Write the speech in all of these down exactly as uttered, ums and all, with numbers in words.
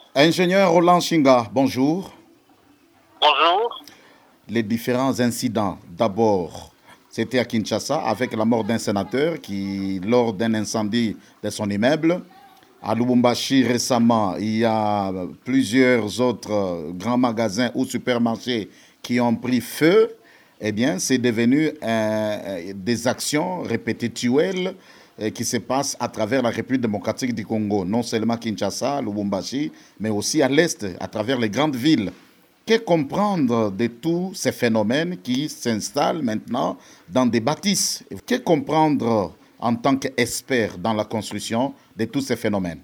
Ingénieur Roland Chinga, bonjour. Bonjour. Les différents incidents, d'abord, c'était à Kinshasa avec la mort d'un sénateur qui, lors d'un incendie de son immeuble. À Lubumbashi, récemment, il y a plusieurs autres grands magasins ou supermarchés qui ont pris feu. Eh bien, c'est devenu euh, des actions répétitielles euh, qui se passent à travers la République démocratique du Congo. Non seulement Kinshasa, Lubumbashi, mais aussi à l'est, à travers les grandes villes. Que comprendre de tous ces phénomènes qui s'installent maintenant dans des bâtisses? Que comprendre en tant qu'expert dans la construction de tous ces phénomènes?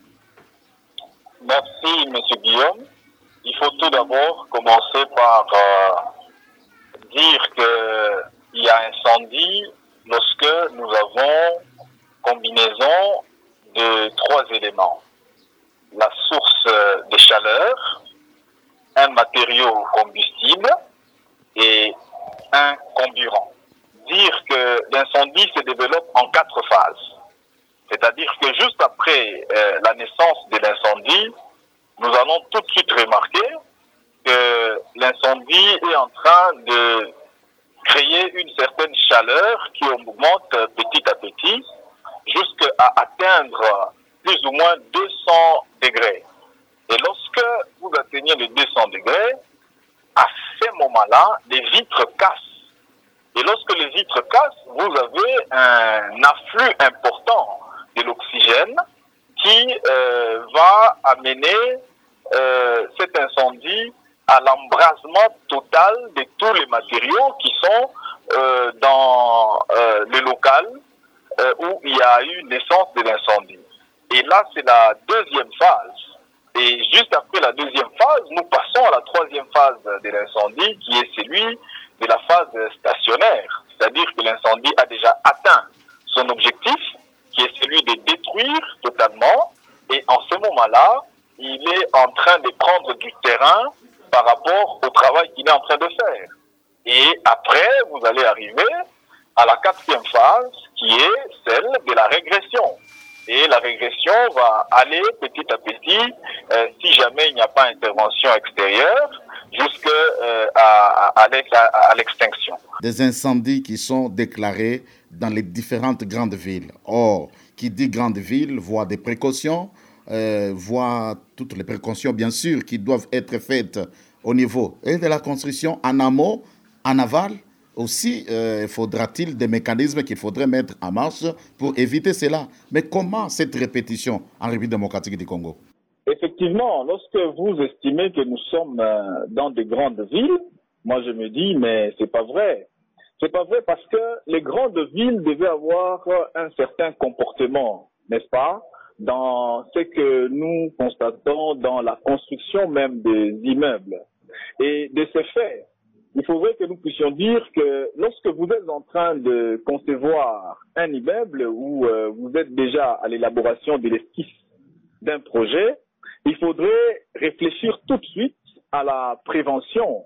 Merci, M. Guillaume. Il faut tout d'abord commencer par euh, dire qu'il y a incendie lorsque nous avons combinaison de trois éléments. La source de chaleur, un matériau combustible et un comburant. Dire que l'incendie se développe en quatre phases. C'est-à-dire que juste après euh, la naissance de l'incendie, nous allons tout de suite remarquer que l'incendie est en train de créer une certaine chaleur qui augmente petit à petit jusqu'à atteindre plus ou moins deux cents degrés. Et lorsque vous atteignez les deux cents degrés, à ce moment-là, les vitres cassent. Et lorsque les vitres cassent, vous avez un afflux important de l'oxygène qui euh, va amener euh, cet incendie à l'embrasement total de tous les matériaux qui sont euh, dans euh, le local euh, où il y a eu naissance de l'incendie. Et là, c'est la deuxième phase. Et juste après la deuxième phase, nous passons à la troisième phase de l'incendie, qui est celui de la phase stationnaire. C'est-à-dire que l'incendie a déjà atteint son objectif, qui est celui de détruire totalement. Et en ce moment-là, il est en train de prendre du terrain par rapport au travail qu'il est en train de faire. Et après, vous allez arriver à la quatrième phase, qui est celle de la régression. Et la régression va aller petit à petit, euh, si jamais il n'y a pas intervention extérieure, jusqu'à euh, à, à, à l'extinction. Des incendies qui sont déclarés dans les différentes grandes villes. Or, qui dit grande ville voit des précautions, euh, voit toutes les précautions, bien sûr, qui doivent être faites au niveau et de la construction en amont, en aval. Aussi, euh, faudra-t-il des mécanismes qu'il faudrait mettre en marche pour éviter cela. Mais comment cette répétition en République démocratique du Congo? Effectivement, lorsque vous estimez que nous sommes dans des grandes villes, moi je me dis, mais c'est pas vrai. C'est pas vrai parce que les grandes villes devaient avoir un certain comportement, n'est-ce pas, dans ce que nous constatons dans la construction même des immeubles. Et de ce fait, il faudrait que nous puissions dire que lorsque vous êtes en train de concevoir un immeuble ou euh, vous êtes déjà à l'élaboration de l'esquisse d'un projet, il faudrait réfléchir tout de suite à la prévention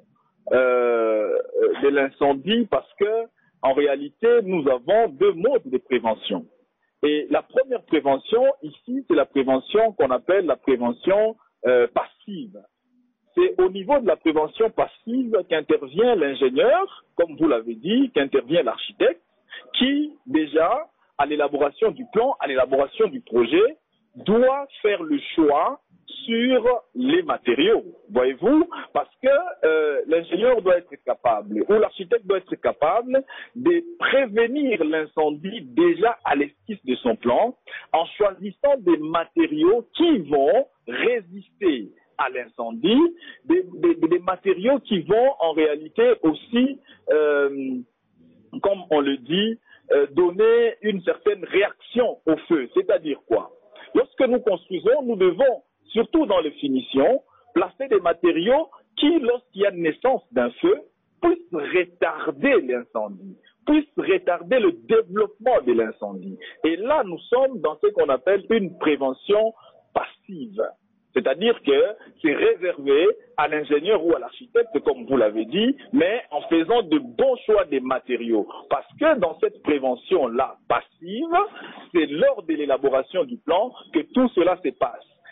euh, de l'incendie parce que en réalité, nous avons deux modes de prévention. Et la première prévention ici, c'est la prévention qu'on appelle la prévention euh, passive. C'est au niveau de la prévention passive qu'intervient l'ingénieur, comme vous l'avez dit, qu'intervient l'architecte, qui déjà, à l'élaboration du plan, à l'élaboration du projet, doit faire le choix sur les matériaux, voyez-vous, parce que euh, l'ingénieur doit être capable, ou l'architecte doit être capable de prévenir l'incendie déjà à l'esquisse de son plan, en choisissant des matériaux qui vont résister à l'incendie, des, des, des matériaux qui vont en réalité aussi, euh, comme on le dit, euh, donner une certaine réaction au feu. C'est-à-dire quoi? Lorsque nous construisons, nous devons, surtout dans les finitions, placer des matériaux qui, lorsqu'il y a naissance d'un feu, puissent retarder l'incendie, puissent retarder le développement de l'incendie. Et là, nous sommes dans ce qu'on appelle une prévention passive. C'est-à-dire que c'est réservé à l'ingénieur ou à l'architecte, comme vous l'avez dit, mais en faisant de bons choix des matériaux. Parce que dans cette prévention-là passive, c'est lors de l'élaboration du plan que tout cela se passe.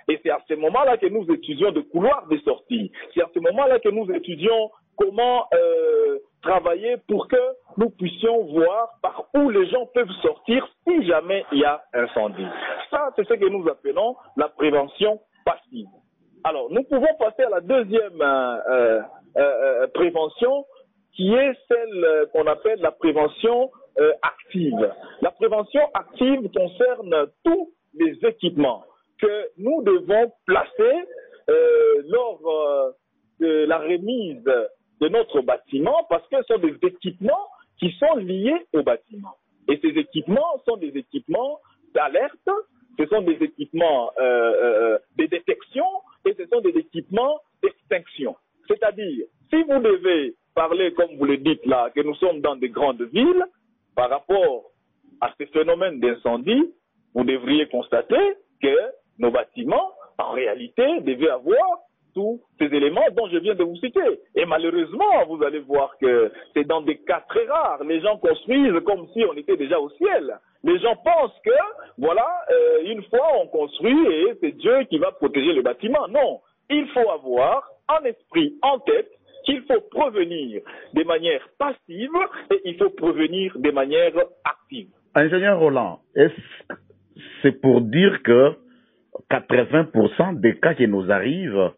Et c'est à ce moment-là que nous étudions des couloirs de sortie. C'est à ce moment-là que nous étudions comment euh, travailler pour que nous puissions voir par où les gens peuvent sortir si jamais il y a incendie. Ça, c'est ce que nous appelons la prévention passive. Alors, nous pouvons passer à la deuxième euh, euh, euh, prévention, qui est celle qu'on appelle la prévention euh, active. La prévention active concerne tous les équipements que nous devons placer euh, lors euh, de la remise de notre bâtiment, parce que ce sont des équipements qui sont liés au bâtiment. Et ces équipements sont des équipements d'alerte, ce sont des équipements euh, euh, de détection et ce sont des équipements d'extinction. C'est-à-dire, si vous devez parler, comme vous le dites là, que nous sommes dans des grandes villes, par rapport à ces phénomènes d'incendie, vous devriez constater que nos bâtiments, en réalité, devaient avoir tous ces éléments dont je viens de vous citer. Et malheureusement, vous allez voir que c'est dans des cas très rares. Les gens construisent comme si on était déjà au ciel. Les gens pensent que, voilà, euh, une fois on construit et c'est Dieu qui va protéger le bâtiment. Non, il faut avoir en esprit, en tête, qu'il faut prévenir de manière passive et il faut prévenir de manière active. Ingénieur Roland, est-ce c'est pour dire que quatre-vingts pour cent des cas qui nous arrivent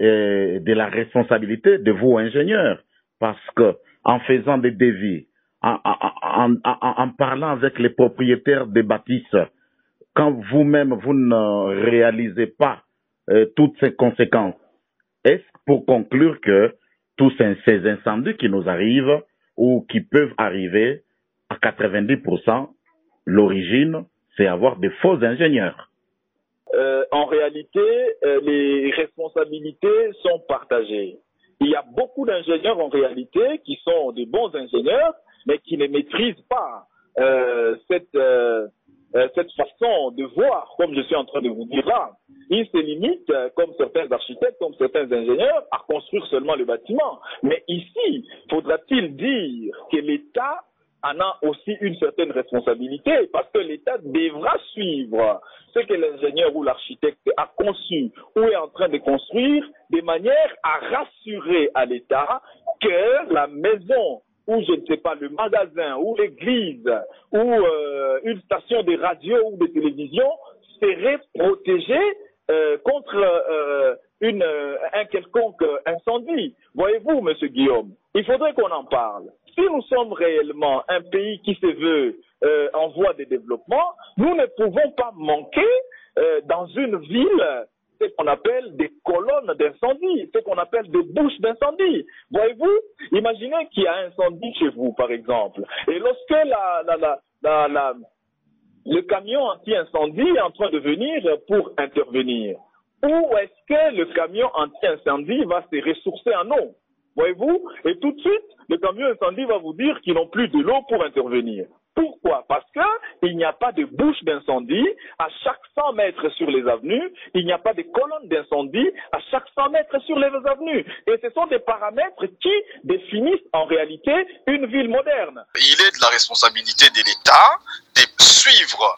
est de la responsabilité de vous, ingénieurs, parce que en faisant des devis, en, en, en, en parlant avec les propriétaires des bâtisses, quand vous-même vous ne réalisez pas euh, toutes ces conséquences, est-ce pour conclure que tous ces incendies qui nous arrivent ou qui peuvent arriver, à quatre-vingt-dix pour cent, l'origine, c'est avoir des faux ingénieurs? Euh, en réalité, euh, les responsabilités sont partagées. Il y a beaucoup d'ingénieurs en réalité qui sont des bons ingénieurs, mais qui ne maîtrisent pas euh, cette, euh, euh, cette façon de voir, comme je suis en train de vous dire là. Ils se limitent, euh, comme certains architectes, comme certains ingénieurs, à construire seulement le bâtiment. Mais ici, faudra-t-il dire que l'État en a aussi une certaine responsabilité, parce que l'État devra suivre ce que l'ingénieur ou l'architecte a conçu ou est en train de construire, de manière à rassurer à l'État que la maison ou je ne sais pas, le magasin ou l'église ou euh, une station de radio ou de télévision serait protégée euh, contre euh, une, euh, un quelconque incendie. Voyez-vous, Monsieur Guillaume, il faudrait qu'on en parle. Si nous sommes réellement un pays qui se veut euh, en voie de développement, nous ne pouvons pas manquer euh, dans une ville ce qu'on appelle des colonnes d'incendie, ce qu'on appelle des bouches d'incendie. Voyez-vous, imaginez qu'il y a un incendie chez vous, par exemple, et lorsque la, la, la, la, la, le camion anti-incendie est en train de venir pour intervenir, où est-ce que le camion anti-incendie va se ressourcer en eau? Voyez-vous? Et tout de suite, le camion incendie va vous dire qu'ils n'ont plus de l'eau pour intervenir. Pourquoi? Parce qu'il n'y a pas de bouche d'incendie à chaque cent mètres sur les avenues, il n'y a pas de colonne d'incendie à chaque cent mètres sur les avenues. Et ce sont des paramètres qui définissent en réalité une ville moderne. Il est de la responsabilité de l'État de suivre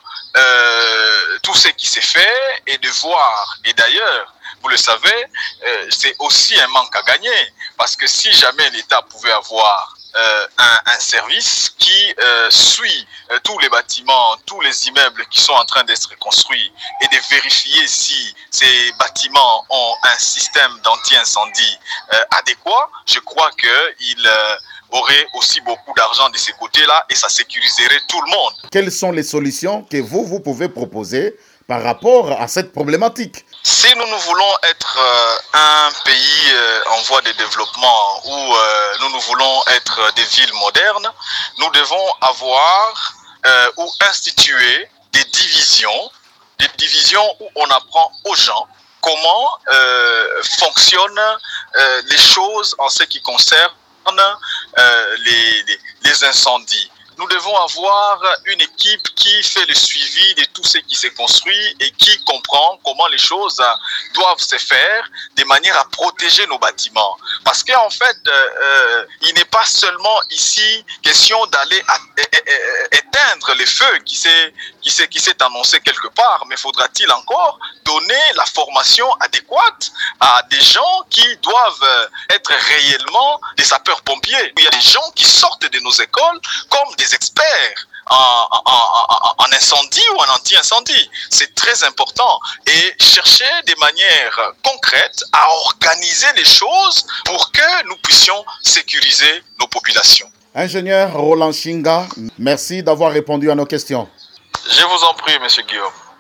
euh, tout ce qui s'est fait et de voir. Et d'ailleurs, vous le savez, euh, c'est aussi un manque à gagner. Parce que si jamais l'État pouvait avoir euh, un, un service qui euh, suit euh, tous les bâtiments, tous les immeubles qui sont en train d'être construits et de vérifier si ces bâtiments ont un système d'anti-incendie euh, adéquat, je crois qu'il euh, aurait aussi beaucoup d'argent de ces côtés-là et ça sécuriserait tout le monde. Quelles sont les solutions que vous, vous pouvez proposer par rapport à cette problématique? Si nous, nous voulons être euh, un pays euh, en voie de développement où euh, nous, nous voulons être des villes modernes, nous devons avoir euh, ou instituer des divisions, des divisions où on apprend aux gens comment euh, fonctionnent euh, les choses en ce qui concerne euh, les, les, les incendies. nous devons avoir une équipe qui fait le suivi de tout ce qui s'est construit et qui comprend comment les choses doivent se faire de manière à protéger nos bâtiments. Parce qu'en fait, euh, il n'est pas seulement ici question d'aller éteindre les feux qui s'est qui s'est qui s'est annoncé quelque part, mais faudra-t-il encore donner la formation adéquate à des gens qui doivent être réellement des sapeurs-pompiers. Il y a des gens qui sortent de nos écoles comme des experts en, en, en, en incendie ou en anti-incendie. C'est très important. Et chercher des manières concrètes à organiser les choses pour que nous puissions sécuriser nos populations. Ingénieur Roland Chinga, merci d'avoir répondu à nos questions. Je vous en prie, Monsieur Guillaume.